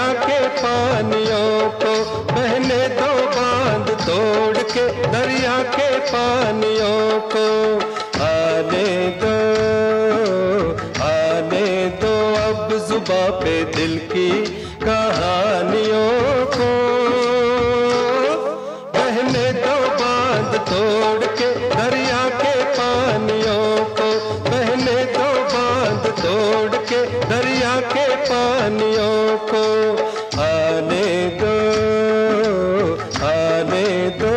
के पानियों को, बहने दो बांध तोड़ के दरिया के पानियों को। आने दो अब जुबां पे दिल की कहानियों को। बहने दो बांध तोड़ के दरिया के पानियों को, बहने दो बांध तोड़ के दरिया के पानियों को। आने दो, आने दो।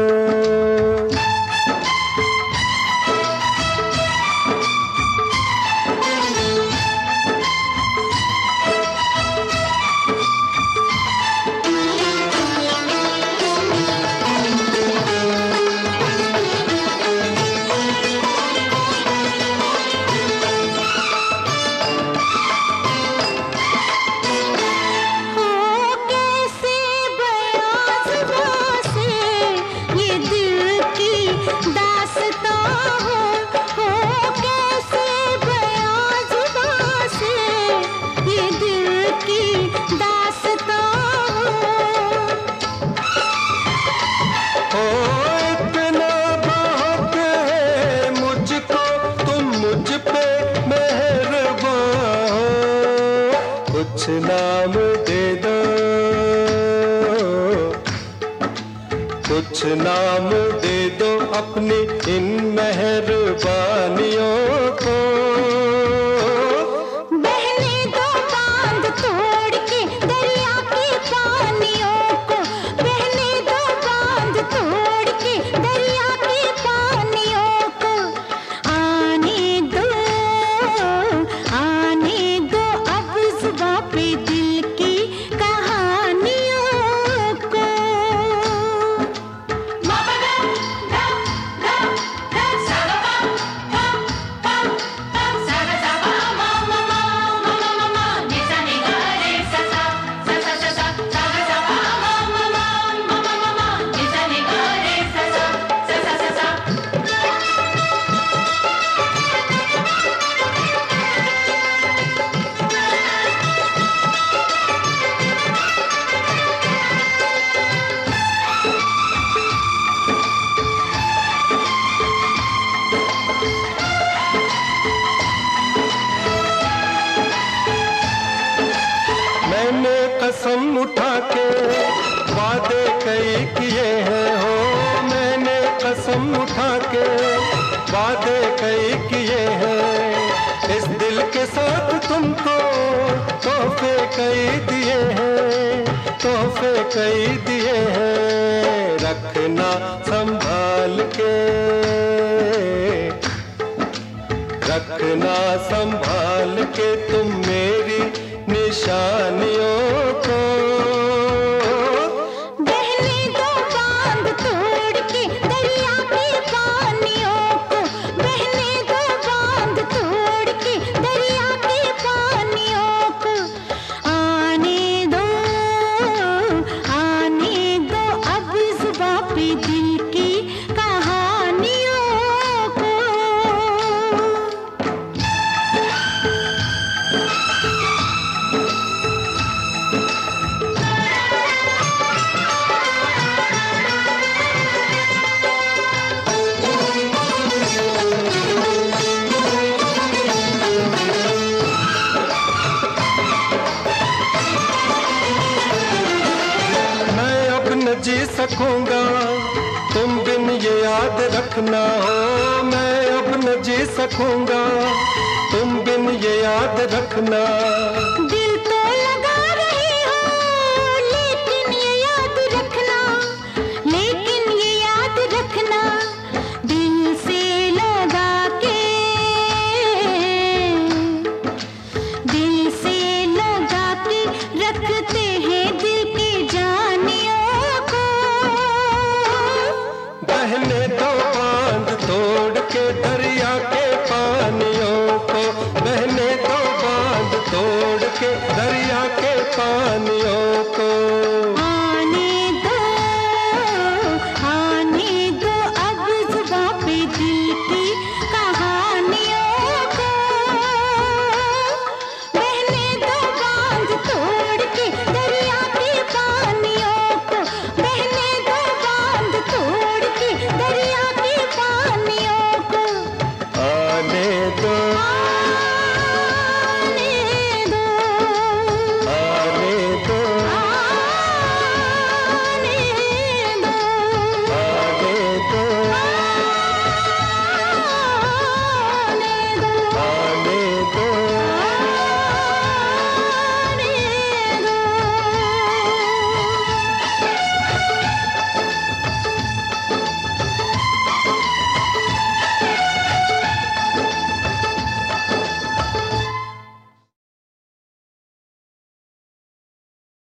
कुछ नाम दे दो, कुछ नाम दे दो अपनी इन मेहरबानियों को। बहने दो बांध तोड़ के दरिया के पानियों को, बहने दो बांध तोड़ के दरिया के पानियों को। आने दो अब जुबां पे दिल की कहानियों को। मैंने कसम उठा के वादे कई किए हैं हो, मैंने कसम उठा के वादे कई किए हैं। इस दिल के साथ तुमको तोहफे कई दिए हैं, तोहफे कई दिए हैं। रखना संभाल के, रखना संभाल के तुम मेरी निशानियों को। बहने दो बांध तोड़ के दरिया के पानियों को, बहने दो बांध तोड़ के दरिया के पानियों को। आने दो अब जुबां पे दिल की कहानियों को। जी सकूंगा तुम बिन ये याद रखना हो, मैं अब न जी सकूंगा तुम बिन ये याद रखना।